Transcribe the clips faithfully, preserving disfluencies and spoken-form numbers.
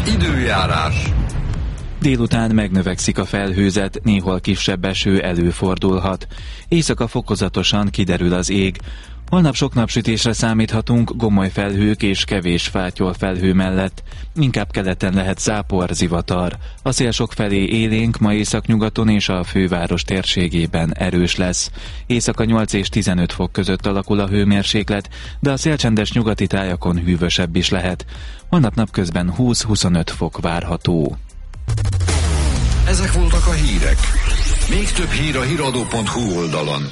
Időjárás. Délután megnövekszik a felhőzet, néhol kisebb eső előfordulhat. Éjszaka fokozatosan kiderül az ég. Holnap sok napsütésre számíthatunk, gomoly felhők és kevés fátyol felhő mellett. Inkább keleten lehet zápor, zivatar. A szél sokfelé élénk, ma északnyugaton és a főváros térségében erős lesz. Éjszaka nyolc és tizenöt fok között alakul a hőmérséklet, de a szélcsendes nyugati tájakon hűvösebb is lehet. Holnap napközben húsz-huszonöt fok várható. Ezek voltak a hírek. Még több hír a híradó pont hu oldalon.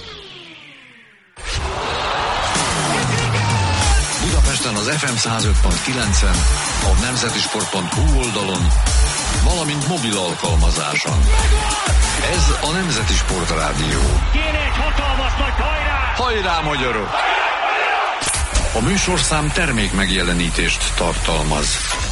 Budapesten az ef em száz öt pont kilencen, a nemzeti sport pont hu oldalon, valamint mobil alkalmazáson. Ez a Nemzeti Sportrádió. Kéne egy hatalmas nagy hajrá! Hajrá, magyarok! A műsorszám termék megjelenítést tartalmaz.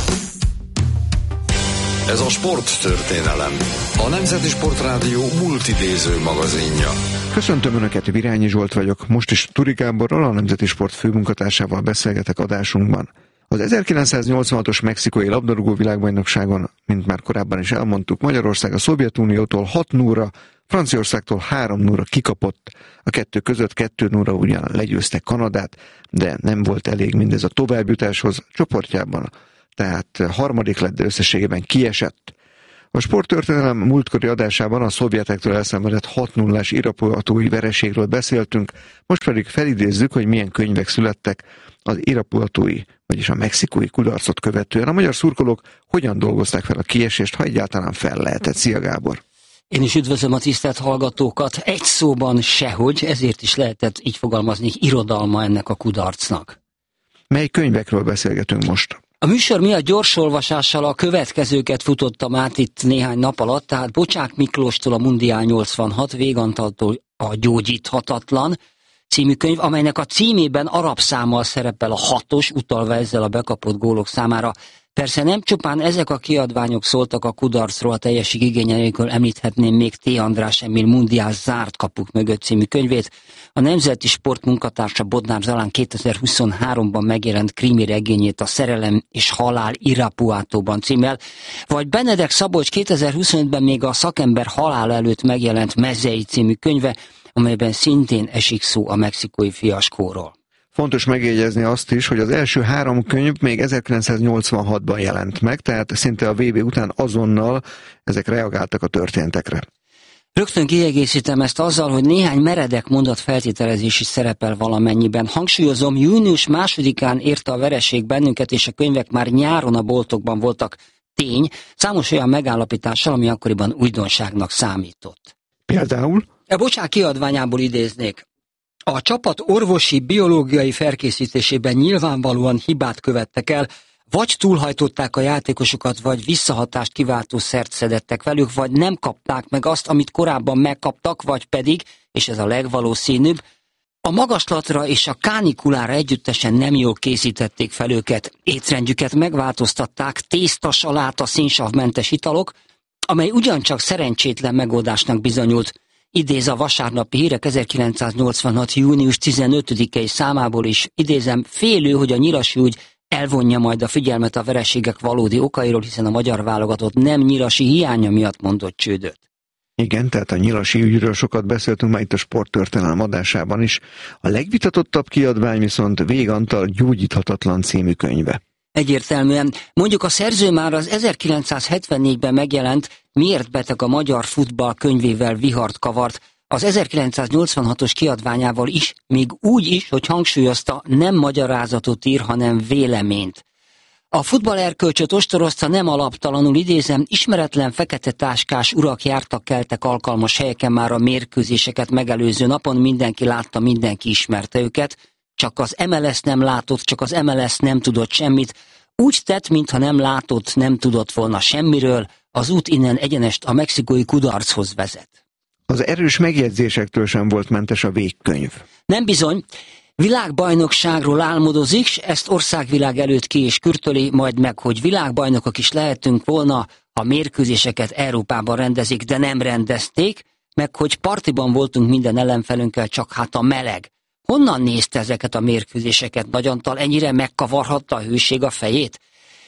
Ez a sporttörténelem, a Nemzeti Sportrádió multidéző magazinja. Köszöntöm Önöket, Virányi Zsolt vagyok. Most is Turi Gáborral, a Nemzeti Sport főmunkatársával beszélgetek adásunkban. Az ezerkilencszáznyolcvanhatos mexikói labdarúgó világbajnokságon, mint már korábban is elmondtuk, Magyarország a Szovjetuniótól hat nulla, Franciaországtól három nulla kikapott. A kettő között kettő nulla ugyan legyőzte Kanadát, de nem volt elég mindez a továbbjutáshoz csoportjában. Tehát harmadik lett, de összességében kiesett. A sporttörténelem múltkori adásában a szovjetektől elszenvedett hat nullás irapuatói vereségről beszéltünk, most pedig felidézzük, hogy milyen könyvek születtek az irapuatói, vagyis a mexikói kudarcot követően. A magyar szurkolók hogyan dolgozták fel a kiesést, ha egyáltalán fel lehetett? Szia, Gábor! Én is üdvözlöm a tisztelt hallgatókat. Egy szóban sehogy, ezért is lehetett így fogalmazni, irodalma ennek a kudarcnak. Mely könyvekről beszélgetünk most? A műsor miatt gyors olvasással a következőket futottam át itt néhány nap alatt, tehát Bocsák Miklóstól a Mundiál nyolcvanhat, Végantaltól a Gyógyíthatatlan című könyv, amelynek a címében arab számmal szerepel a hatos, utalva ezzel a bekapott gólok számára. Persze nem csupán ezek a kiadványok szóltak a kudarcról, a teljesség igénye nélkül említhetném még T. András Emil Mundiál zárt kapuk mögött című könyvét. A Nemzeti Sport munkatársa Bodnár Zalán kétezer-huszonháromban megjelent krimi regényét, a Szerelem és halál Irapuatóban címmel, vagy Benedek Szabolcs kétezer-huszonötben még a Szakember halála előtt megjelent Mezei című könyve, amelyben szintén esik szó a mexikói fiaskóról. Fontos megjegyezni azt is, hogy az első három könyv még ezerkilencszáznyolcvanhatban jelent meg, tehát szinte a vé bé után azonnal ezek reagáltak a történtekre. Rögtön kiegészítem ezt azzal, hogy néhány meredek mondat feltételezés is szerepel valamennyiben. Hangsúlyozom, június másodikán érte a vereség bennünket, és a könyvek már nyáron a boltokban voltak. Tény, számos olyan megállapítással, ami akkoriban újdonságnak számított. Például? A Bocsák kiadványából idéznék. A csapat orvosi, biológiai felkészítésében nyilvánvalóan hibát követtek el, vagy túlhajtották a játékosokat, vagy visszahatást kiváltó szert szedettek velük, vagy nem kapták meg azt, amit korábban megkaptak, vagy pedig, és ez a legvalószínűbb, a magaslatra és a kánikulára együttesen nem jól készítették fel őket. Étrendjüket megváltoztatták, tészta, saláta, szénsavmentes italok, amely ugyancsak szerencsétlen megoldásnak bizonyult. Idéz a Vasárnapi Hírek ezerkilencszáznyolcvanhat. június tizenötödikei számából is, idézem, félő, hogy a Nyirasi ügy elvonja majd a figyelmet a vereségek valódi okairól, hiszen a magyar válogatott nem Nyirasi hiánya miatt mondott csődöt. Igen, tehát a Nyirasi ügyről sokat beszéltünk már itt a sporttörténelem adásában is. A legvitatottabb kiadvány viszont Vég Antal Gyógyíthatatlan című könyve. Egyértelműen. Mondjuk a szerző már az ezerkilencszázhetvennégyben megjelent Miért beteg a magyar futball könyvével vihart kavart, az ezerkilencszáznyolcvanhatos kiadványával is, még úgy is, hogy hangsúlyozta, nem magyarázatot ír, hanem véleményt. A futballerkölcsöt ostorozta, nem alaptalanul, idézem, ismeretlen fekete táskás urak jártak keltek alkalmas helyeken már a mérkőzéseket megelőző napon, mindenki látta, mindenki ismerte őket, csak az em el es nem látott, csak az em el es nem tudott semmit, úgy tett, mintha nem látott, nem tudott volna semmiről, az út innen egyenest a mexikói kudarchoz vezet. Az erős megjegyzésektől sem volt mentes a végkönyv. Nem bizony. Világbajnokságról álmodozik, s ezt országvilág előtt ki és kürtöli, majd meg, hogy világbajnokok is lehetünk volna, ha mérkőzéseket Európában rendezik, de nem rendezték, meg hogy partiban voltunk minden ellenfelünkkel, csak hát a meleg. Honnan nézte ezeket a mérkőzéseket Nagy Antal, ennyire megkavarhatta a hőség a fejét?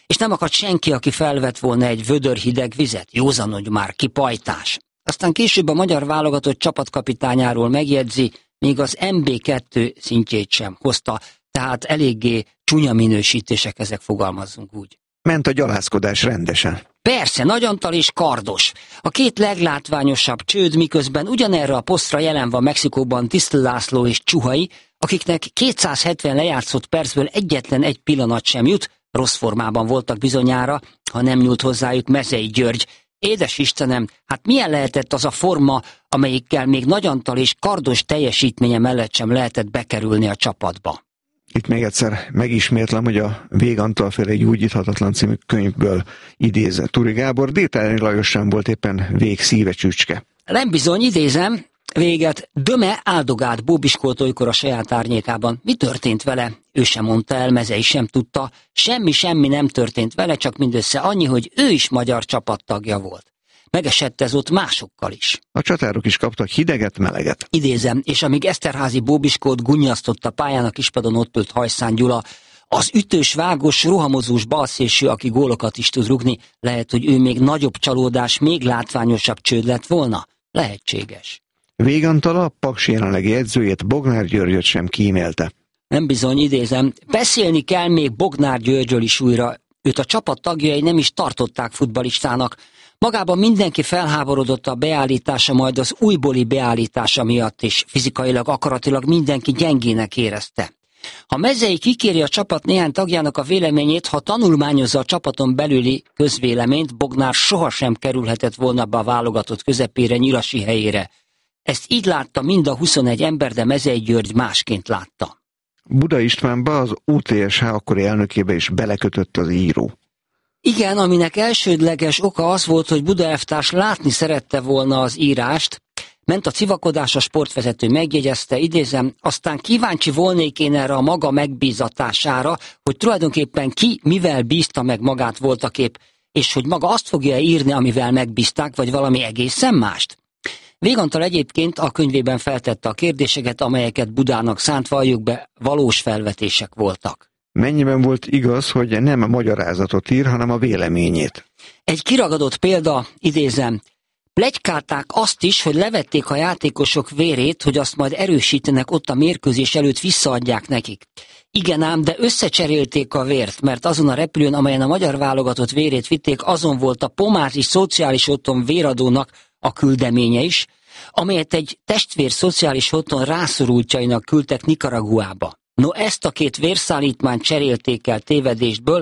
és nem akadt senki, aki felvett volna egy vödör hideg vizet, józanodj már ki, pajtás. Aztán később a magyar válogatott csapatkapitányáról megjegyzi, még az em bé kettő szintjét sem hozta, tehát eléggé csúnya minősítések, ezek, fogalmazzunk úgy. Ment a gyalázkodás rendesen. Persze, nagyantal és kardos. A két leglátványosabb csőd, miközben ugyanerre a posztra jelen van Mexikóban Tisztl László és Csuhai, akiknek kétszázhetven lejátszott percből egyetlen egy pillanat sem jut, rossz formában voltak bizonyára, ha nem nyúlt hozzájuk Mezei György. Édes Istenem, hát milyen lehetett az a forma, amelyikkel még nagyantal és kardos teljesítménye mellett sem lehetett bekerülni a csapatba? Itt még egyszer megismétlem, hogy a Vég Antal féle Gyógyíthatatlan című könyvből idéz Turi Gábor, Détány Lajos sem volt éppen Vég szíve csücske. Nem bizony, idézem, Véget Döme áldogált bóbiskolt olykor a saját árnyékában. Mi történt vele? Ő sem mondta el, Mezei sem tudta. Semmi-semmi nem történt vele, csak mindössze annyi, hogy ő is magyar csapattagja volt. Megesett ez ott másokkal is. A csatárok is kaptak hideget, meleget. Idézem, és amíg Eszterházy bóbiskót gunnyasztott a pályán, a kispadon ott ült Hajszán Gyula, az ütős, vágos, rohamozós balszélső, aki gólokat is tud rugni, lehet, hogy ő még nagyobb csalódás, még látványosabb csőd lett volna? Lehetséges. Vég Antal a Paksi jelenlegi edzőjét, Bognár Györgyöt sem kímélte. Nem bizony, idézem, beszélni kell még Bognár Györgyről is újra. Őt a csapat tagjai nem is tartották futballistának. Magában mindenki felháborodott a beállítása, majd az újbóli beállítása miatt, és fizikailag, akaratilag mindenki gyengének érezte. Ha Mezei kikéri a csapat néhány tagjának a véleményét, ha tanulmányozza a csapaton belüli közvéleményt, Bognár sohasem kerülhetett volna be a válogatott közepére, Nyilasi helyére. Ezt így látta mind a huszonegy ember, de Mezei György másként látta. Buda Istvánba, az u té es há akkori elnökébe is belekötött az író. Igen, aminek elsődleges oka az volt, hogy Buda elvtárs látni szerette volna az írást. Ment a civakodás, a sportvezető megjegyezte, idézem, aztán kíváncsi volnék én erre a maga megbízatására, hogy tulajdonképpen ki mivel bízta meg magát voltaképp, és hogy maga azt fogja írni, amivel megbízták, vagy valami egészen mást. Vég Antal egyébként a könyvében feltette a kérdéseket, amelyeket Budának szánt, valljuk be, valós felvetések voltak. Mennyiben volt igaz, hogy nem a magyarázatot ír, hanem a véleményét? Egy kiragadott példa, idézem, pletykálták azt is, hogy levették a játékosok vérét, hogy azt majd erősítenek ott a mérkőzés előtt, visszaadják nekik. Igen ám, de összecserélték a vért, mert azon a repülőn, amelyen a magyar válogatott vérét vitték, azon volt a Pomázi Szociális Otthon véradónak a küldeménye is, amelyet egy testvér szociális otthon rászorultjainak küldtek Nikaraguába. No, ezt a két vérszállítmányt cserélték el tévedésből,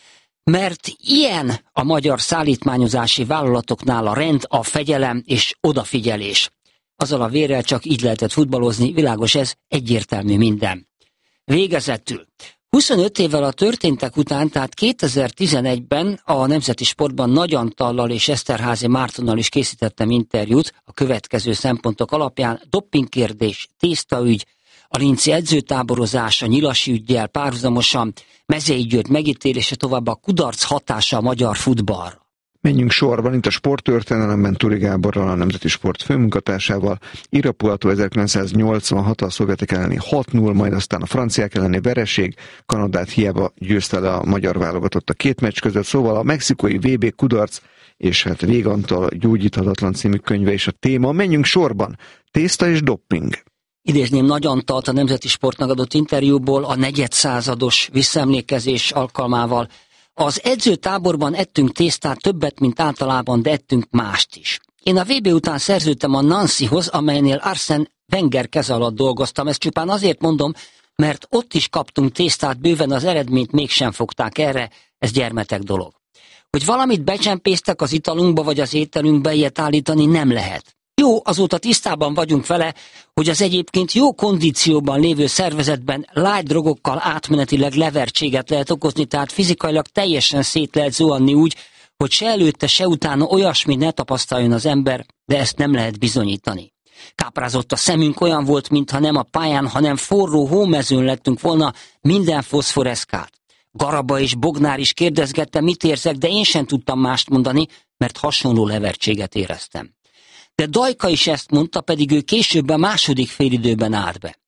mert ilyen a magyar szállítmányozási vállalatoknál a rend, a fegyelem és odafigyelés. Azzal a vérrel csak így lehetett futballozni, világos ez, egyértelmű minden. Végezetül. huszonöt évvel a történtek után, tehát kétezer-tizenegyben a Nemzeti Sportban Nagy Antallal és Eszterházy Mártonnal is készítettem interjút a következő szempontok alapján: doppingkérdés, tésztaügy, a linci edzőtáborozása, Nyilasi üggyel párhuzamosan, Mezei György megítélése, továbbá a kudarc hatása a magyar futballra. Menjünk sorban, itt a sporttörténelemben Turi Gáborral, a Nemzeti Sport főmunkatársával. Irapuato ezerkilencszáznyolcvanhat, a szovjetek elleni hat null, majd aztán a franciák elleni vereség, Kanadát hiába győzte le a magyar válogatott a két meccs között, szóval a mexikói vé bé kudarc, és hát Vég Antal Gyógyíthatatlan című könyve is a téma. Menjünk sorban, tészta és dopping. Idézném Nagy Antalt a Nemzeti Sportnak adott interjúból a negyedszázados visszaemlékezés alkalmával. Az edzőtáborban ettünk tésztát többet, mint általában, de ettünk mást is. Én a vé bé után szerződtem a Nancyhoz, amelynél Arsène Wenger keze alatt dolgoztam. Ezt csupán azért mondom, mert ott is kaptunk tésztát bőven, az eredményt mégsem fogták erre, ez gyermetek dolog. Hogy valamit becsempésztek az italunkba vagy az ételünkbe, ilyet állítani nem lehet. Jó, azóta tisztában vagyunk vele, hogy az egyébként jó kondícióban lévő szervezetben light drogokkal átmenetileg levertséget lehet okozni, tehát fizikailag teljesen szét lehet zuhanni úgy, hogy se előtte, se utána olyasmi ne tapasztaljon az ember, de ezt nem lehet bizonyítani. Káprázott a szemünk, olyan volt, mintha nem a pályán, hanem forró hómezőn lettünk volna, minden foszforeszkált. Garaba és Bognár is kérdezgette, mit érzek, de én sem tudtam mást mondani, mert hasonló levertséget éreztem. De Dajka is ezt mondta, pedig ő később a második félidőben állt be.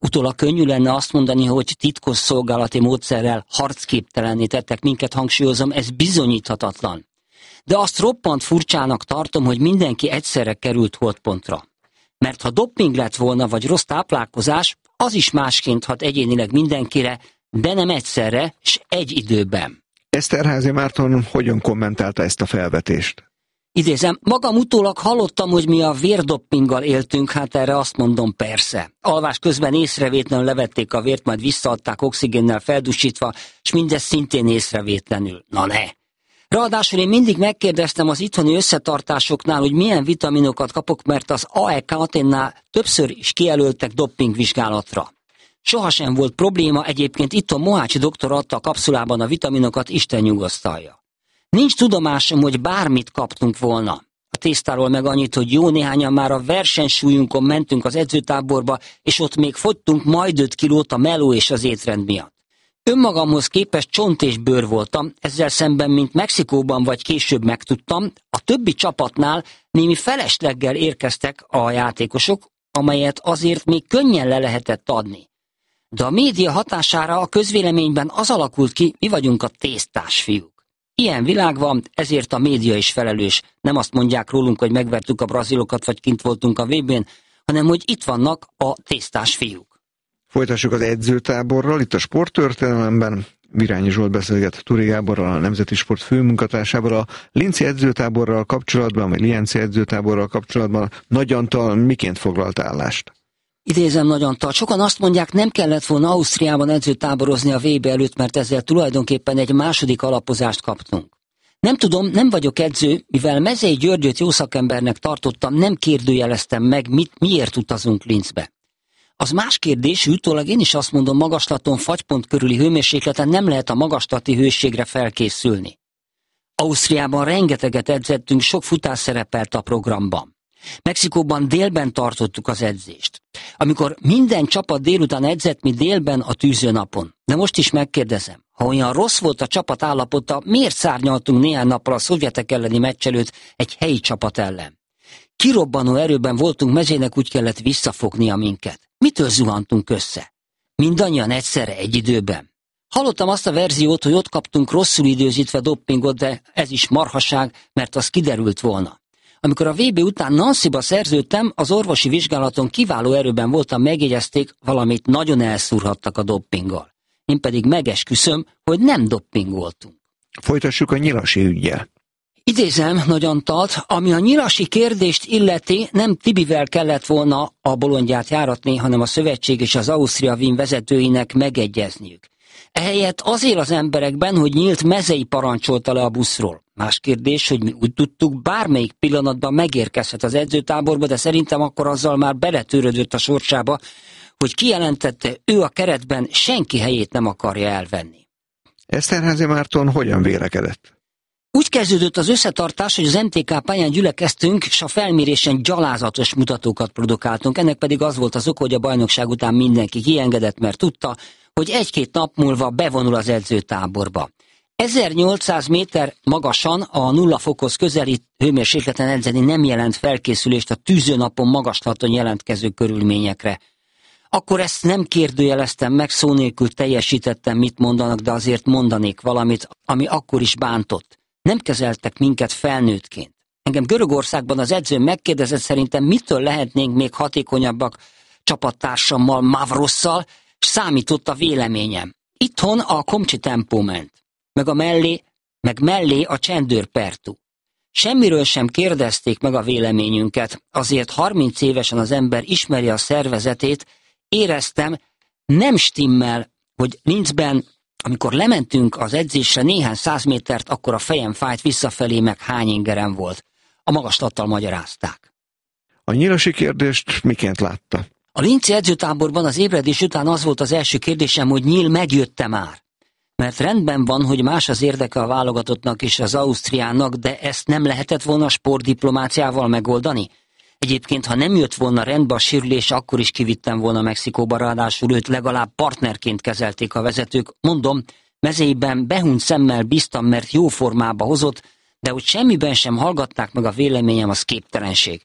Utólag könnyű lenne azt mondani, hogy titkos szolgálati módszerrel harcképtelenné tettek minket, hangsúlyozom, ez bizonyíthatatlan. De azt roppant furcsának tartom, hogy mindenki egyszerre került holtpontra. Mert ha doping lett volna, vagy rossz táplálkozás, az is másként hat egyénileg mindenkire, de nem egyszerre, s egy időben. Eszterházy Márton hogyan kommentálta ezt a felvetést? Idézem, magam utólag hallottam, hogy mi a vérdoppinggal éltünk, hát erre azt mondom, persze. Alvás közben észrevétlenül levették a vért, majd visszaadták oxigénnel feldusítva, és mindez szintén észrevétlenül. Na ne! Ráadásul én mindig megkérdeztem az itthoni összetartásoknál, hogy milyen vitaminokat kapok, mert az á e ká Athénnál többször is kijelöltek doppingvizsgálatra. Sohasem volt probléma, egyébként itthon Mohácsi doktor adta a kapszulában a vitaminokat, Isten nyugosztalja. Nincs tudomásom, hogy bármit kaptunk volna. A tésztáról meg annyit, hogy jó néhányan már a versenysúlyunkon mentünk az edzőtáborba, és ott még fogytunk majd öt kilót a meló és az étrend miatt. Önmagamhoz képest csont és bőr voltam, ezzel szemben, mint Mexikóban vagy később megtudtam, a többi csapatnál némi felesleggel érkeztek a játékosok, amelyet azért még könnyen le lehetett adni. De a média hatására a közvéleményben az alakult ki, mi vagyunk a tésztás fiúk. Ilyen világ van, ezért a média is felelős. Nem azt mondják rólunk, hogy megvertük a brazilokat, vagy kint voltunk a vé bén, hanem hogy itt vannak a tésztás fiúk. Folytassuk az edzőtáborral, itt a sporttörténelemben. Virányi Zsolt beszélget Turi Gáborral, a Nemzeti Sport főmunkatársával. A linci edzőtáborral kapcsolatban, vagy lienci edzőtáborral kapcsolatban Nagy Antal miként foglalt állást? Idézem Nagy Antal, sokan azt mondják, nem kellett volna Ausztriában edzőtáborozni a vé bé előtt, mert ezzel tulajdonképpen egy második alapozást kaptunk. Nem tudom, nem vagyok edző, mivel Mezei Györgyöt jó szakembernek tartottam, nem kérdőjeleztem meg, mit, miért utazunk Linzbe. Az más kérdés, utólag én is azt mondom, magaslaton, fagypont körüli hőmérsékleten nem lehet a magaslati hőségre felkészülni. Ausztriában rengeteget edzettünk, sok futás szerepelt a programban. Mexikóban délben tartottuk az edzést. Amikor minden csapat délután edzett, mi délben a tűzőnapon. De most is megkérdezem, ha olyan rossz volt a csapat állapota, miért szárnyaltunk néhány nappal a szovjetek elleni meccs előtt egy helyi csapat ellen? Kirobbanó erőben voltunk, Mezének úgy kellett visszafognia minket. Mitől zuhantunk össze? Mindannyian egyszerre egy időben. Hallottam azt a verziót, hogy ott kaptunk rosszul időzítve doppingot, de ez is marhaság, mert az kiderült volna. Amikor a vé bé után Nancyba szerződtem, az orvosi vizsgálaton kiváló erőben voltam, megjegyezték, valamit nagyon elszúrhattak a doppinggal. Én pedig megesküszöm, hogy nem doppingoltunk. Folytassuk a Nyilasi üggyel. Idézem Nagy Antalt, ami a nyilasi kérdést illeti, nem Tibivel kellett volna a bolondját járatni, hanem a szövetség és az Ausztria Wien vezetőinek megegyezniük. Ehelyett az él az emberekben, hogy Nyílt Mezei parancsolta le a buszról. Más kérdés, hogy mi úgy tudtuk, bármelyik pillanatban megérkezhet az edzőtáborba, de szerintem akkor azzal már beletörődött a sorsába, hogy kijelentette, ő a keretben senki helyét nem akarja elvenni. Eszterházy Márton hogyan vélekedett? Úgy kezdődött az összetartás, hogy az em té ká pályán gyülekeztünk, és a felmérésen gyalázatos mutatókat produkáltunk. Ennek pedig az volt az ok, hogy a bajnokság után mindenki kiengedett, mert tudta, hogy egy-két nap múlva bevonul az edzőtáborba. ezernyolcszáz méter magasan a nulla fokhoz közeli hőmérsékleten edzeni nem jelent felkészülést a tűzőnapon magaslaton jelentkező körülményekre. Akkor ezt nem kérdőjeleztem meg, szó nélkül teljesítettem, mit mondanak, de azért mondanék valamit, ami akkor is bántott. Nem kezeltek minket felnőttként. Engem Görögországban az edző megkérdezett, szerintem mitől lehetnénk még hatékonyabbak csapattársammal, Mavrosszal, és számított a véleményem. Itthon a komcsi tempó ment, meg a mellé, meg mellé a csendőrpertú. Semmiről sem kérdezték meg a véleményünket, azért harminc évesen az ember ismeri a szervezetét, éreztem, nem stimmel, hogy Linzben, amikor lementünk az edzésre néhány száz métert, akkor a fejem fájt, visszafelé meg hány ingerem volt. A magaslattal magyarázták. A nyilasi kérdést miként látta? A linci edzőtáborban az ébredés után az volt az első kérdésem, hogy Nyíl megjötte már. Mert rendben van, hogy más az érdeke a válogatottnak és az Ausztriának, de ezt nem lehetett volna sportdiplomáciával megoldani? Egyébként, ha nem jött volna rendbe a sérülés, akkor is kivittem volna Mexikóba, ráadásul őt legalább partnerként kezelték a vezetők. Mondom, Mezeiben behunyt szemmel bíztam, mert jó formába hozott, de hogy semmiben sem hallgatták meg a véleményem, az képtelenség.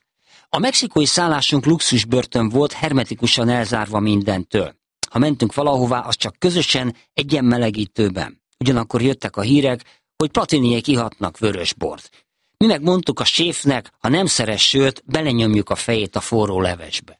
A mexikói szállásunk luxusbörtön volt, hermetikusan elzárva mindentől. Ha mentünk valahová, az csak közösen, egyen melegítőben. Ugyanakkor jöttek a hírek, hogy Platiniék ihatnak vörös bort. Mi megmondtuk a séfnek, ha nem szeres sört, belenyomjuk a fejét a forró levesbe.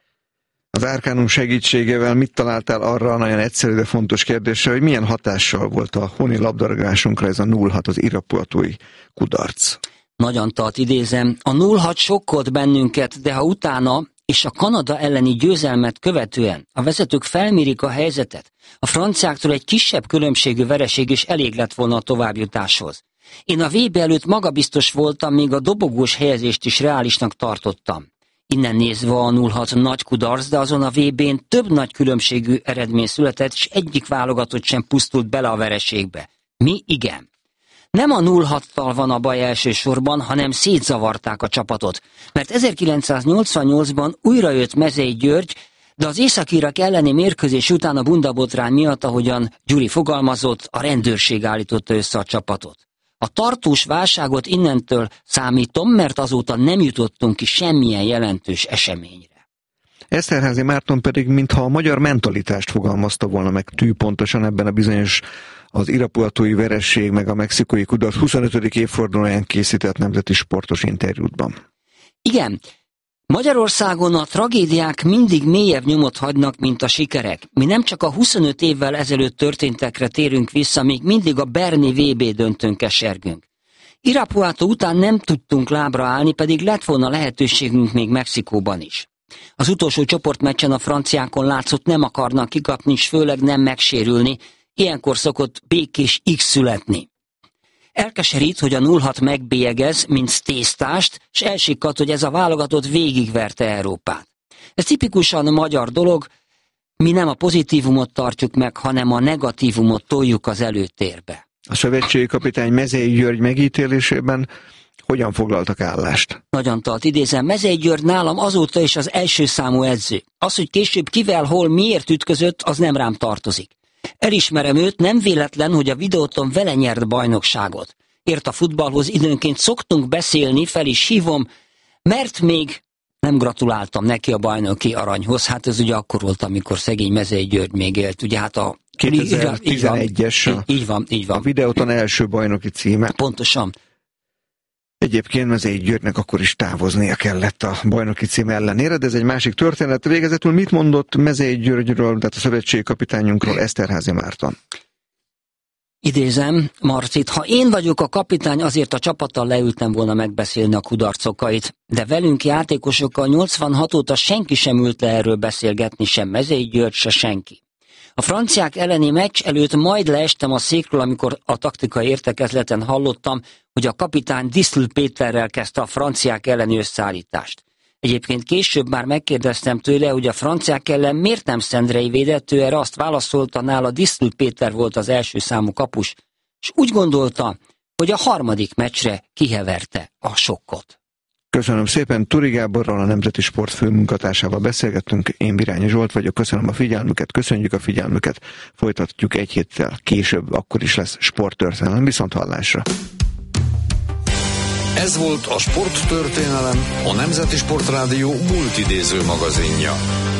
Az Arcanum segítségével mit találtál arra a nagyon egyszerű, de fontos kérdésre, hogy milyen hatással volt a honi labdarúgásunkra ez a nulla hat az irapuatói kudarc? Nagy Antalt idézem, a nulla hat sokkolt bennünket, de ha utána és a Kanada elleni győzelmet követően a vezetők felmérik a helyzetet, a franciáktól egy kisebb különbségű vereség is elég lett volna a továbbjutáshoz. Én a vé bé előtt magabiztos voltam, még a dobogós helyezést is reálisnak tartottam. Innen nézve a nulla hat nagy kudarc, de azon a vé bén több nagy különbségű eredmény született, és egyik válogatott sem pusztult bele a vereségbe. Mi igen. Nem a nulla hattal van a baj elsősorban, hanem szétzavarták a csapatot, mert ezerkilencszáznyolcvannyolcban újra jött Mezei György, de az északirak elleni mérkőzés után a bundabotrány miatt, ahogyan Gyuri fogalmazott, a rendőrség állította össze a csapatot. A tartós válságot innentől számítom, mert azóta nem jutottunk ki semmilyen jelentős eseményre. Eszterházy Márton pedig mintha a magyar mentalitást fogalmazta volna meg tűpontosan ebben a bizonyos az irapuatói veresség meg a mexikói kudarc huszonötödik évfordulóján készített nemzeti sportos interjútban. Igen, Magyarországon a tragédiák mindig mélyebb nyomot hagynak, mint a sikerek. Mi nem csak a huszonöt évvel ezelőtt történtekre térünk vissza, még mindig a berni vé bé döntőn kesergünk. Irapuato után nem tudtunk lábra állni, pedig lett volna lehetőségünk még Mexikóban is. Az utolsó csoportmeccsen a franciákon látszott, nem akarnak kikapni, és főleg nem megsérülni, ilyenkor szokott békés X születni. Elkeserít, hogy a nulla hat megbélyegez, mint tésztást, s elsikkadt, hogy ez a válogatott végigverte Európát. Ez tipikusan magyar dolog, mi nem a pozitívumot tartjuk meg, hanem a negatívumot toljuk az előtérbe. A szövetségi kapitány Mezei György megítélésében hogyan foglaltak állást? Nagy Antalt idézem, Mezei György nálam azóta is az első számú edző. Az, hogy később kivel, hol, miért ütközött, az nem rám tartozik. Elismerem őt, nem véletlen, hogy a videóton vele nyert bajnokságot. Ért a futballhoz, időnként szoktunk beszélni, fel is hívom, mert még nem gratuláltam neki a bajnoki aranyhoz. Hát ez ugye akkor volt, amikor szegény Mezei György még élt. Ugye hát a kétezer-tizenegyes így van, így van, így van. A videóton első bajnoki címe. Pontosan. Egyébként Mezei Györgynek akkor is távoznia kellett a bajnoki cím ellenére, de ez egy másik történet. Végezetül mit mondott Mezei Györgyről, tehát a szövetségi kapitányunkról Eszterházy Márton? Idézem Marcit, ha én vagyok a kapitány, azért a csapattal leültem volna megbeszélni a kudarcokait, de velünk játékosokkal nyolcvanhat óta senki sem ült le erről beszélgetni, sem Mezei György, se senki. A franciák elleni meccs előtt majd leestem a székről, amikor a taktikai értekezleten hallottam, hogy a kapitány Disztl Péterrel kezdte a franciák elleni összeállítást. Egyébként később már megkérdeztem tőle, hogy a franciák ellen miért nem Szendrei védett, ő erre azt válaszolta, nála Disztl Péter volt az első számú kapus, és úgy gondolta, hogy a harmadik meccsre kiheverte a sokkot. Köszönöm szépen, Turi Gáborral, a Nemzeti Sport főmunkatársával beszélgettünk, én Birányi Zsolt vagyok, köszönöm a figyelmüket, köszönjük a figyelmüket, folytatjuk egy héttel később, akkor is lesz sporttörténelem, viszont hallásra. Ez volt a Sporttörténelem, a Nemzeti Sportrádió multidéző magazinja.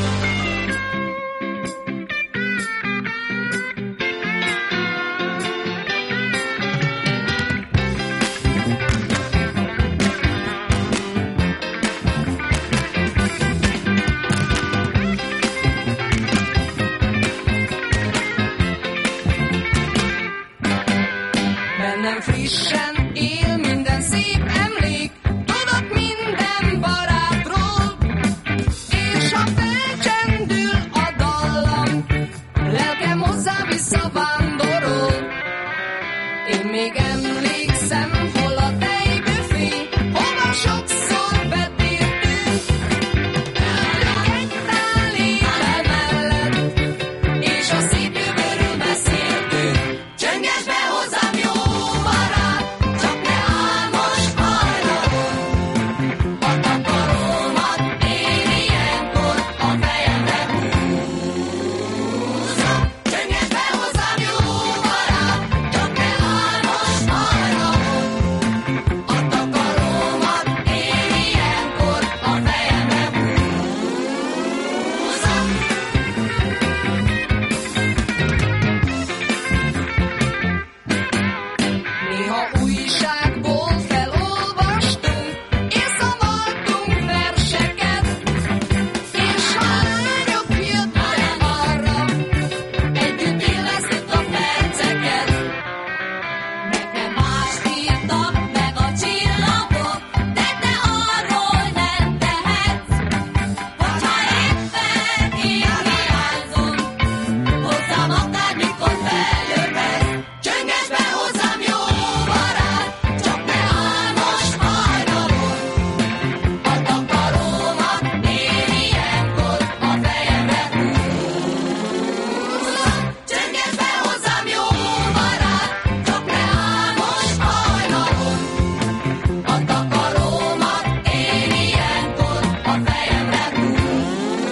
Bennem frissen él minden szép emlék, tudok minden barátról, és ha felcsendül a dallam, lelkem hozzá visszavándorol. Én még emlékszem, hol a tejbüfé, hova sokszor betértünk, egy tál étel mellett, és a szép jövőről beszéltünk. Csönges be hozzám, jó barát, csak ne áll most hajnalon, a takarómat én ilyenkor a fejemre húzom. Csönges be hozzám, jó barát, csak ne áll most hajnalon, újságból felolvastunk, és szavaltunk verseket, és a lányok jöttek arra, együtt élveztük a perceket. Nekem mást írtak meg a csillagok, de te arról nem tehetsz, hogyha éppen én hiányzom, hozzám akármikor feljöhetsz. Csönges be hozzám, jó barát, csak ne állj most hajnalon, a takarómat én ilyenkor a fejemre húzom. Csönges be hozzám, jó barát, csak ne állj most hajnalon, a takarómat én ilyenkor a fejemre húzom.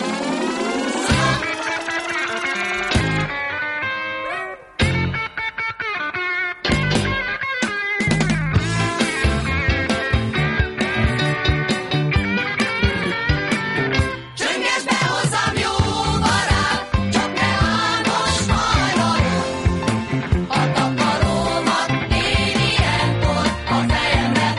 Csönges be hozzám, jó barát, csak ne állj most hajnalon, a takarómat én ilyenkor a fejemre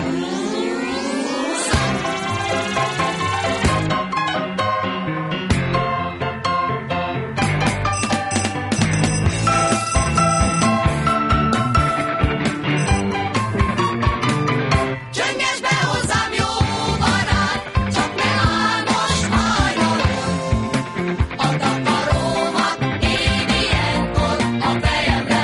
Csönges be hozzám, jó barát, csak ne állj most hajnalon, a takarómat én ilyenkor a fejemre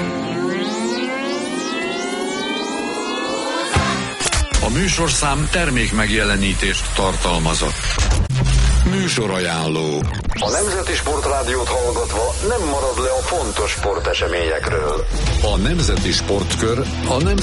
A műsorszám termék megjelenítést tartalmazott. Műsorajánló. A Nemzeti Sportrádiót hallgatva nem marad le a fontos sporteseményekről. A Nemzeti Sportkör a Nemzeti